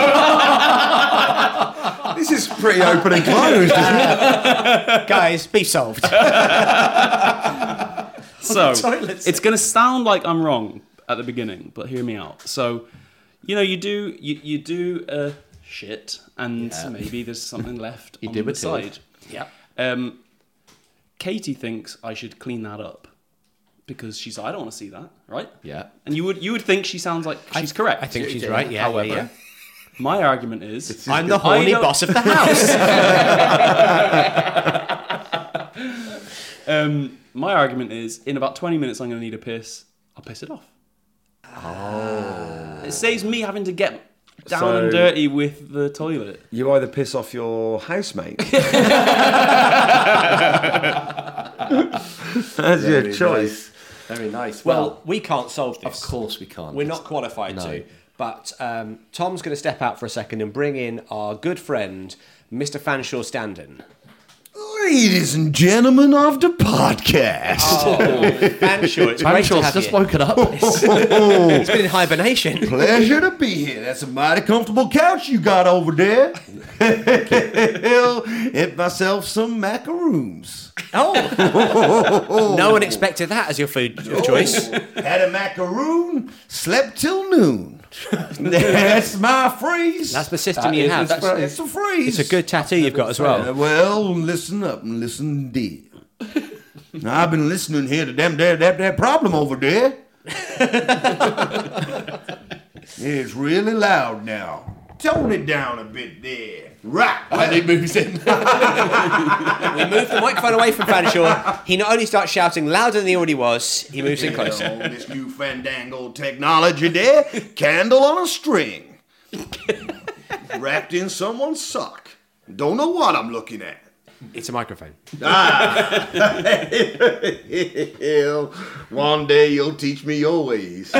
This is pretty open and closed, isn't it? Guys, beef solved. So, toilet seat. it's going to sound like I'm wrong at the beginning, but hear me out. So, you do a shit, and maybe there's something left on do the a tilt. side. Yeah. Katie thinks I should clean that up because she's like, I don't want to see that, right? Yeah. And you would think she sounds like she's correct. I think she's right, yeah. However, yeah. my argument is I'm the horny boss of the house. my argument is in about 20 minutes I'm going to need a piss. I'll piss it off. Oh. It saves me having to get down and dirty with the toilet. You either piss off your housemate. That's your choice. Very nice. Well, we can't solve this. of course we can't. We're not qualified to. But Tom's going to step out for a second and bring in our good friend, Mr. Fanshawe Standen. Ladies and gentlemen of the podcast. Fanshawe, it's great to Fanshaw's have just you. woken up. He's been in hibernation. Pleasure to be here. That's a mighty comfortable couch you got over there. Hit myself some macaroons. Oh. No one expected that as your food of choice. Had a macaroon, slept till noon. That's my phrase. That's the system you have. It's a phrase. It's a good tattoo you've got as well. Well, listen up and listen deep. Now, I've been listening here to that problem over there. It's really loud now. Tone it down a bit there. Right. And he moves in. We move the microphone away from Fanshawe. He not only starts shouting louder than he already was, he moves in closer. This new fandango technology there. Candle on a string. Wrapped in someone's sock. Don't know what I'm looking at. It's a microphone. One day you'll teach me your ways.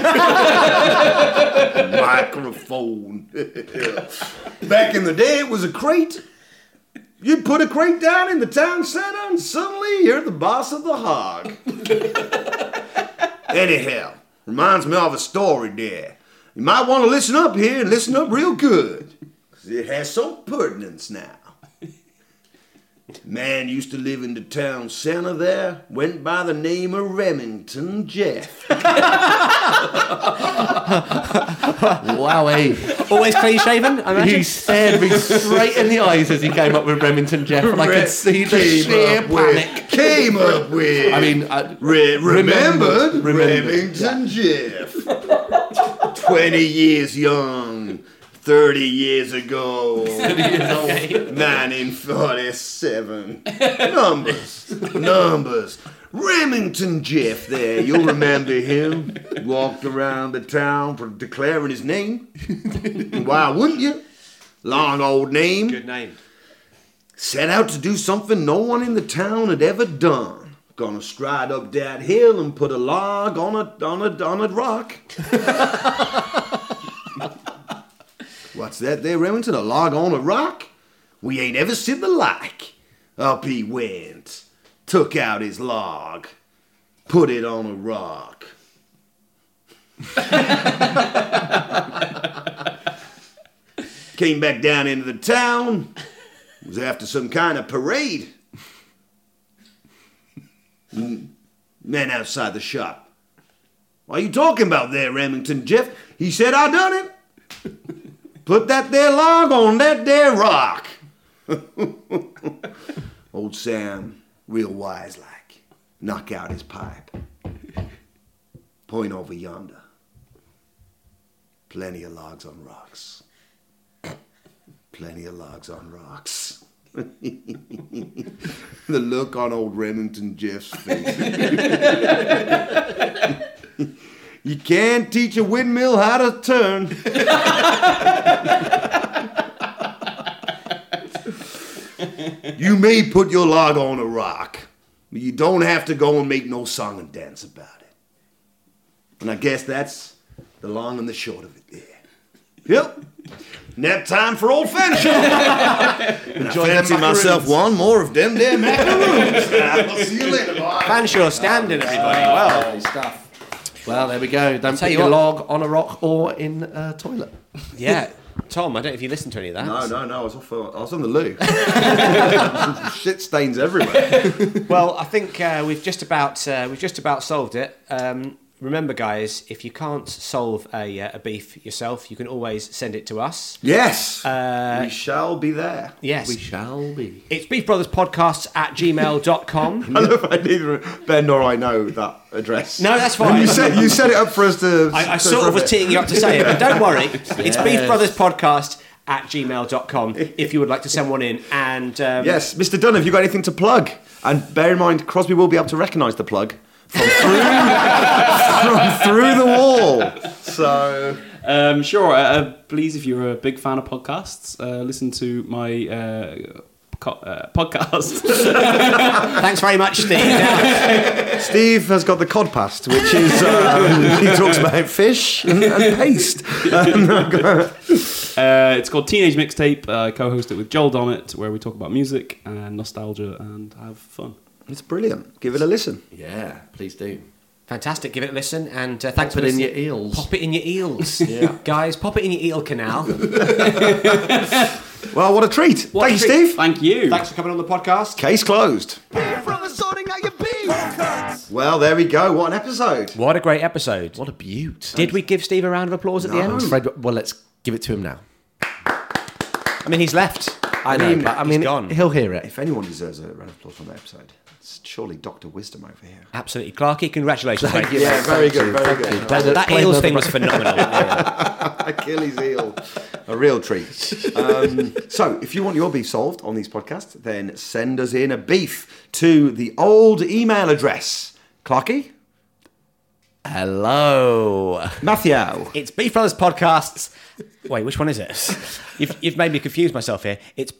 Microphone. Back in the day, it was a crate. You'd put a crate down in the town center, and suddenly you're the boss of the hog. Anyhow, reminds me of a story there. You might want to listen up here and listen up real good, 'cause it has some pertinence now. Man used to live in the town center there, went by the name of Remington Jeff. Wowee. Always clean shaven, I imagine. He stared me straight in the eyes as he came up with Remington Jeff, and I could see the sheer panic. Came up with. I mean, remembered remembered. Remington Jeff. 20 years young. 30 years ago. 1947. Numbers. Remington Jeff there, you'll remember him. Walked around the town declaring his name. Why wouldn't you? Long old name. Good name. Set out to do something no one in the town had ever done. Gonna stride up that hill and put a log on a rock. What's that there, Remington? A log on a rock? We ain't ever seen the like. Up he went, took out his log, put it on a rock. Came back down into the town. Was after some kind of parade. Man outside the shop. What are you talking about there, Remington Jeff? He said, I done it. Put that there log on that there rock. Old Sam, real wise like, knock out his pipe. Point over yonder. Plenty of logs on rocks. Plenty of logs on rocks. The look on old Remington Jeff's face. You can't teach a windmill how to turn. You may put your log on a rock, but you don't have to go and make no song and dance about it. And I guess that's the long and the short of it there. Yep. Nap time for old Fanshaw. Enjoy fancy myself one more of them there macaroons. I'll see you later, boy. Fanshaw standing, everybody. Well, stuff. Well, there we go. Don't tell put you your what. log on a rock or in a toilet. yeah. Tom, I don't know if you listened to any of that. No, I was on the loo. Shit stains everywhere. Well, I think we've just about solved it. Remember, guys, if you can't solve a beef yourself, you can always send it to us. Yes, we shall be there. Yes, We shall be. it's beefbrotherspodcasts@gmail.com. I love how neither Ben nor I know that address. No, that's fine. You set it up for us to. I sort of was teeing you up to say it, but don't worry. It's beefbrotherspodcast@gmail.com if you would like to send one in. And Yes, Mr. Dunn, have you got anything to plug? And bear in mind, Crosby will be able to recognise the plug from through the wall. So. Sure. Please, if you're a big fan of podcasts, listen to my podcast. thanks very much, Steve. Steve has got the codpast, which is he talks about fish and paste. It's called Teenage Mixtape. I co-host it with Joel Dommett, where we talk about music and nostalgia and have fun. It's brilliant. Give it a listen. Yeah, please do. Fantastic. Give it a listen, and thanks Pop for it in listening. your eels. Pop it in your eels. Yeah. Guys, pop it in your eel canal. Well, what a treat. What a Thank you, treat. Steve. Thank you. Thanks for coming on the podcast. Case closed. Beef Brothers sorting out your beef. Well, there we go. What an episode. What a great episode. What a beaut. Did we give Steve a round of applause at the end? Fred, well, let's give it to him now. I mean, he's left. I know, but I he's mean, gone. he'll hear it. If anyone deserves a round of applause from that episode, it's surely Dr. Wisdom over here. Absolutely. Clarky, congratulations. Thank mate. you. Yeah, very good, very good. That eels thing was phenomenal. Achilles heel. A real treat. So, if you want your beef solved on these podcasts, then send us in a beef to the old email address. Clarky? Hello. Matthew? It's Beef Brothers Podcasts. Wait, which one is it? You've made me confuse myself here. It's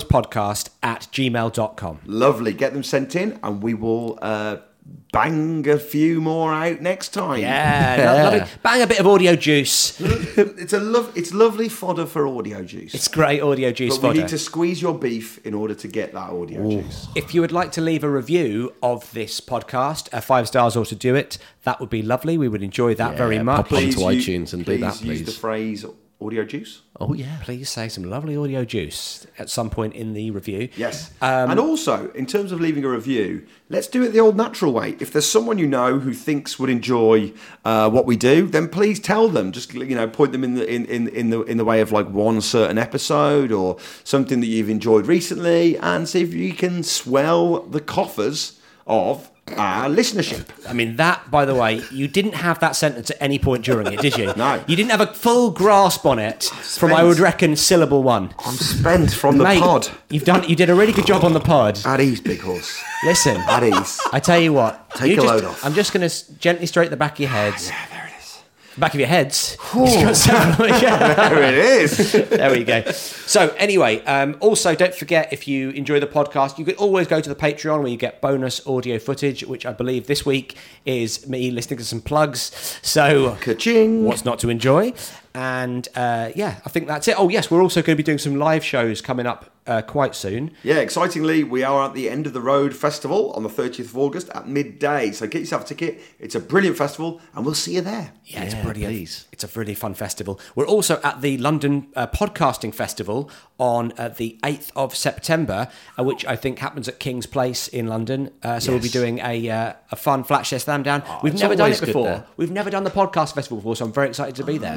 beefbrotherspodcast@gmail.com. Lovely. Get them sent in and we will bang a few more out next time. Yeah. Lovely. Bang a bit of audio juice. It's lovely fodder for audio juice. It's great audio juice but we fodder. need to squeeze your beef in order to get that audio juice. If you would like to leave a review of this podcast, 5 stars or to do it, that would be lovely. We would enjoy that very much. pop on to iTunes and do that, Use please. the phrase audio juice. Oh, yeah. Please say some lovely audio juice at some point in the review. Yes. And also, in terms of leaving a review, let's do it the old natural way. If there's someone you know who thinks would enjoy what we do, then please tell them. Just point them in the way of like one certain episode or something that you've enjoyed recently, and see if you can swell the coffers of our listenership. I mean, that, by the way, you didn't have that sentence at any point during it, did you? No. You didn't have a full grasp on it from, I would reckon, syllable one. I'm spent from the Mate, pod. You did a really good job on the pod. At ease, big horse. Listen, At ease. I tell you what. Take a load off. I'm just going to gently straighten the back of your heads. Yeah, there it is. Back of your heads. It's got several- There it is. There we go. So anyway, also don't forget, if you enjoy the podcast, you could always go to the Patreon where you get bonus audio footage, which I believe this week is me listening to some plugs. So Ka-ching. what's not to enjoy? And I think that's it. Oh yes, we're also going to be doing some live shows coming up quite soon. Yeah, excitingly, we are at the End of the Road Festival on the 30th of August at midday. So get yourself a ticket. It's a brilliant festival, and we'll see you there. Yeah, it's brilliant. Please. It's a really fun festival. We're also at the London Podcasting Festival on the 8th of September, which I think happens at King's Place in London. So we'll be doing a fun Flatshare Slam Down. We've it's never done always it good before. there. We've never done the podcast festival before, so I'm very excited to be there. Yes.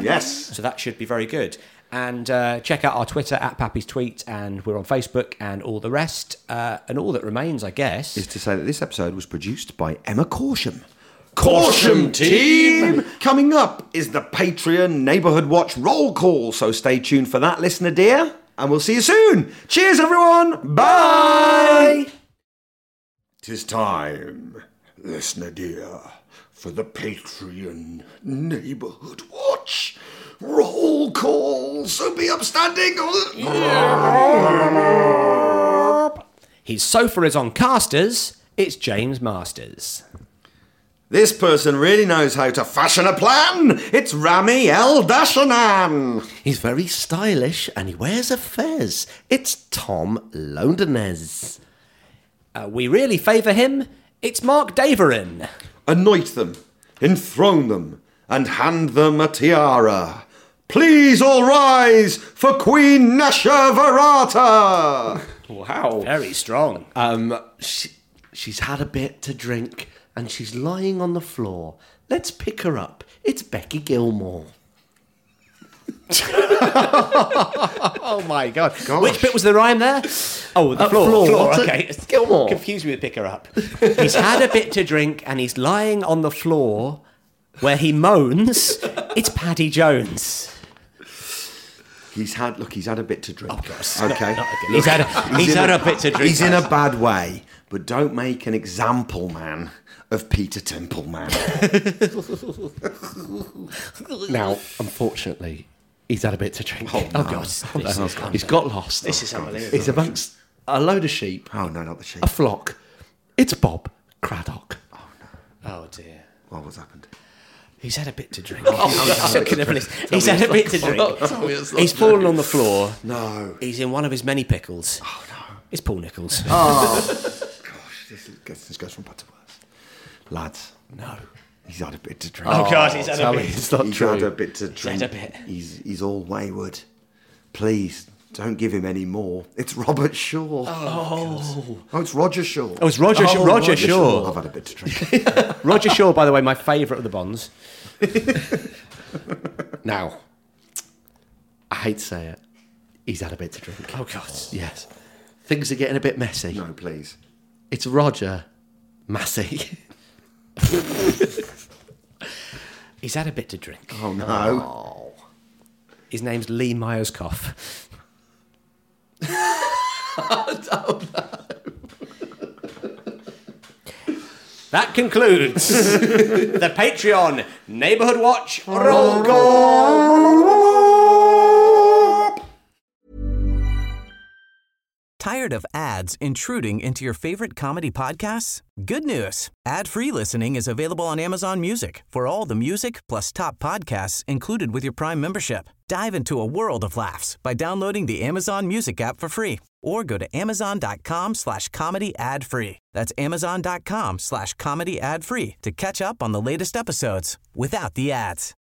So that should be very good. And check out our Twitter at Pappy's Tweet, and we're on Facebook and all the rest. And all that remains, I guess, is to say that this episode was produced by Emma Corsham. Corsham team! Coming up is the Patreon Neighbourhood Watch roll call, so stay tuned for that, listener dear, and we'll see you soon. Cheers, everyone! Bye! 'Tis time, listener dear, for the Patreon Neighbourhood Watch roll call, so be upstanding. His sofa is on casters. It's James Masters. This person really knows how to fashion a plan. It's Rami El Dashanan. He's very stylish and he wears a fez. It's Tom Londonez. We really favour him. It's Mark Daverin. Anoint them, enthrone them, and hand them a tiara. Please all rise for Queen Nasha Varata. Wow. Very strong. She's had a bit to drink and she's lying on the floor. Let's pick her up. It's Becky Gilmore. Oh my God. Which bit was the rhyme there? Oh, the floor. Okay. Gilmore. Confused me with pick her up. He's had a bit to drink and he's lying on the floor where he moans. It's Paddy Jones. He's had a bit to drink. Oh, God. Okay. He's had a bit to drink. He's in a bad way, but don't make an example, man, of Peter Temple, man. Now, unfortunately, he's had a bit to drink. Oh, no. God. He's got lost. This is unbelievable. He's amongst a load of sheep, Oh, no, not the sheep. a flock. It's Bob Craddock. Oh dear. What's happened? He's had a bit to drink. He's had a bit to drink. He's fallen on the floor. No. He's in one of his many pickles. Oh no. It's Paul Nichols. Gosh, this goes from bad to worse. Lads. No. He's had a bit to drink. Oh God, he's had a bit. It's not He's true. had a bit to drink. had a bit. He's all wayward. Please, don't give him any more. It's Robert Shaw. Oh, it's Roger Shaw. Oh, it's Roger Shaw. I've had a bit to drink. Roger Shaw, by the way, my favourite of the Bonds. Now, I hate to say it, he's had a bit to drink. Oh God. Yes. Things are getting a bit messy. No, please. It's Roger Massey. He's had a bit to drink. Oh, no. His name's Lee Myerscough. That concludes the Patreon Neighbourhood Watch roll call. Tired of ads intruding into your favorite comedy podcasts? Good news. Ad-free listening is available on Amazon Music for all the music plus top podcasts included with your Prime membership. Dive into a world of laughs by downloading the Amazon Music app for free or go to amazon.com/comedy ad-free. That's amazon.com/comedy ad-free to catch up on the latest episodes without the ads.